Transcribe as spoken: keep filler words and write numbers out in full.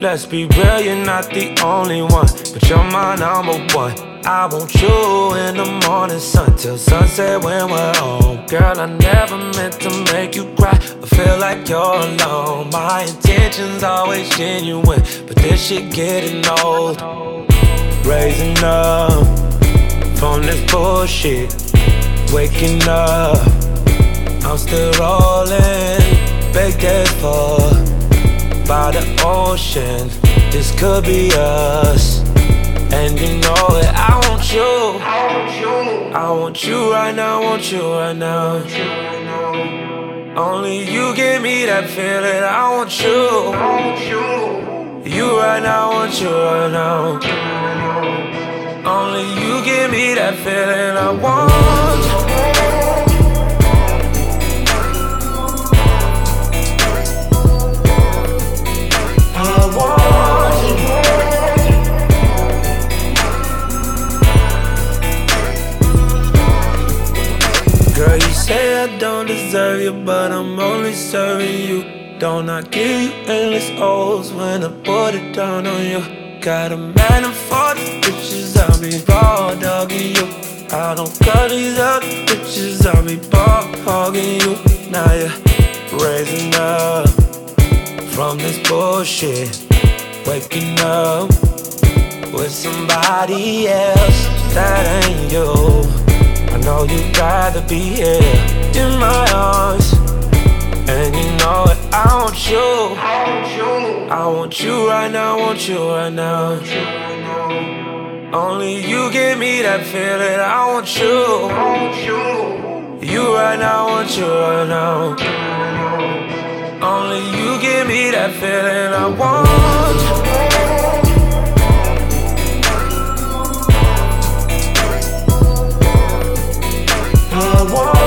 Let's be real, you're not the only one, but you're my number one. I want you in the morning sun till sunset when we're home. Girl, I never meant to make you cry or feel like you're alone. My intentions always genuine, but this shit getting old. Raising up from this bullshit, waking up, I'm still rolling, baked as fuck by the ocean. This could be us, and you know it. I want you, I want you, I want you right now, I want you right now. Only you give me that feeling. I want you, I want you, you right now, I want you right now. Only you give me that feeling. I want you. Girl, you say I don't deserve you, but I'm only serving you. Don't I give you endless O's when I put it down on you? Got a man and for the bitches, I'll be raw dogging you. I don't cut these other bitches, I'll be ball hogging you. Now you're raising up from this bullshit, waking up with somebody else that ain't you. I know you'd rather be here in my arms, and you know it. I want you, I want you, I want you right now, I want you right now. Only you give me that feeling. I want you, I want you, you right now, I want you right now. Only you give me that feeling. I want you, I want